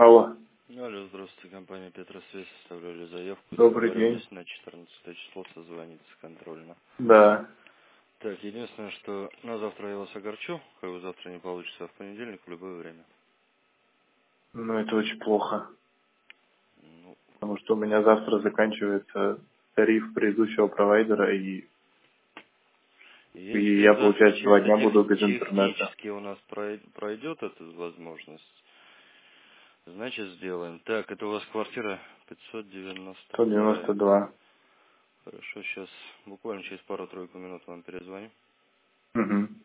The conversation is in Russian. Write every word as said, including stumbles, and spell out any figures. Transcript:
Алло. Алло, здравствуйте, компания Петросвязь, оставляли заявку, Добрый день. договорились на четырнадцатое число созвониться контрольно. Да. Так, единственное, что на завтра я вас огорчу, как бы завтра не получится, а в понедельник в любое время. Ну, это очень плохо. Ну, Потому что у меня завтра заканчивается тариф предыдущего провайдера, и, и если я, это получается, два чисто дня буду тех- без интернета. технически у нас прой- пройдет эта возможность, значит сделаем. Так, это у вас квартира пятьсот девяносто сто девяносто вторая. два. Хорошо, сейчас буквально через пару-тройку минут вам перезвоню. Угу.